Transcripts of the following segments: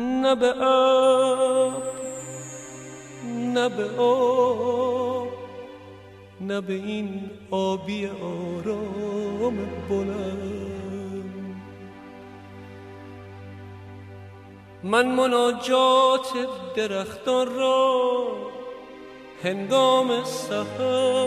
نه به ابر نه به آب نه به این آبی آرام بلند. من مناجات درختان را هنگام سحر،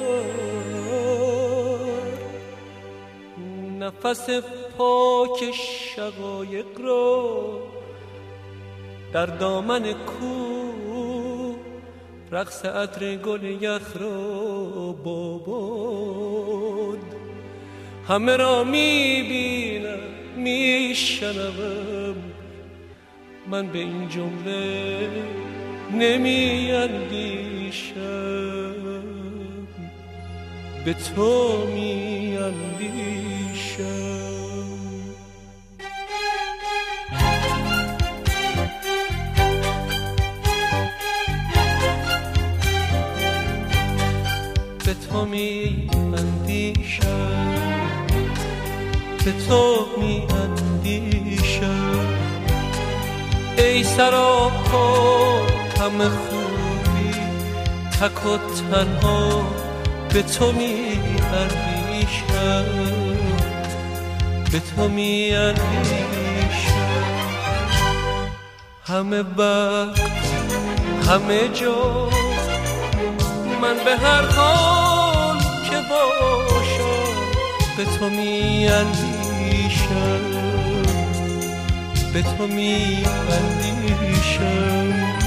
نفس پاک شقایق را در دامن کوه، رقص عطر گل یخ را باباد. همه را میبینم میشنوم، من به این جمله نمی اندیشم، به تو می اندیشم. به تو می اندیشم، به تو می اندیشم. ای سراپا همه خوبی، تک و تنها به تو می اندیشم، به تو می اندیشم. همه وقت همه جا من به هر حال که باشم به تو می اندیشم، به تو می اندیشم.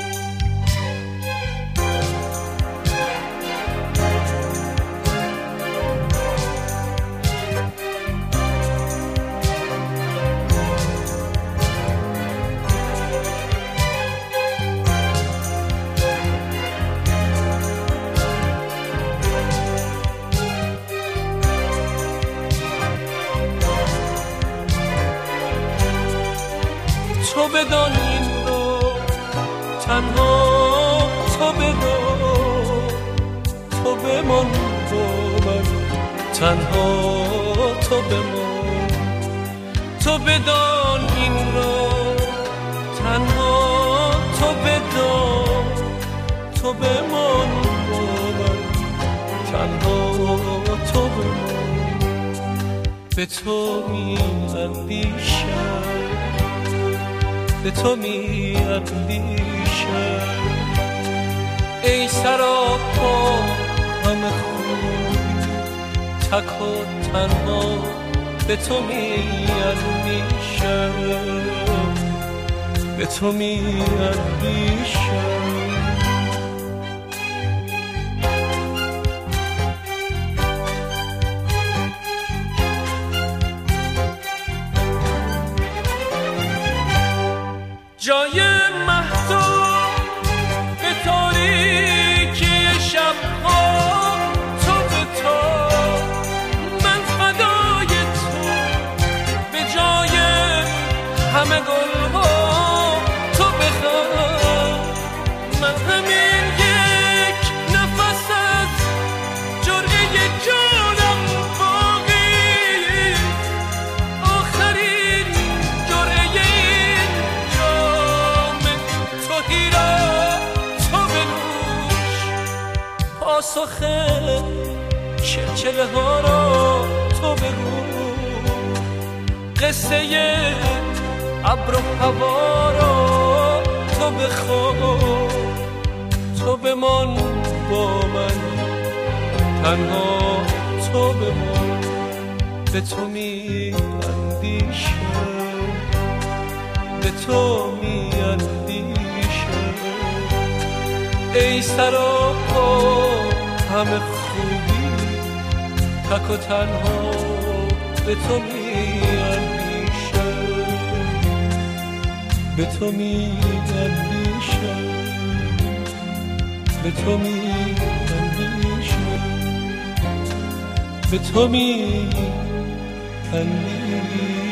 تو بدان این رو تنها، تو بدان، تو بمان با من تنها، تو بمان. تو بدان این رو تنها، تو بدان، تو بمان با من تنها، تو بمان. به تو می اندیشم، به تو می اندیشم. ای سراپا همه خوبی، تک و تنها به تو می اندیشم، به تو می اندیشم. جای مهتاب به تاریکی شبها، تو به تو، من فدای تو. به جای همه گلها تو بخواه، من همین یک نفس از جرعه جانم باقی، آخرین جرعه پاسخ چلچله ها را تو بگو، قصه ابر و هوا را تو بخواه. تو بمان با من تنها، تو بمان، به تو می اندیشم، به تو می اندیشم. ای سراپا همه خوبی، تک و تنها به تو می اندیشم، به تو می اندیشم، به تو می اندیشم، به تو می اندیشم.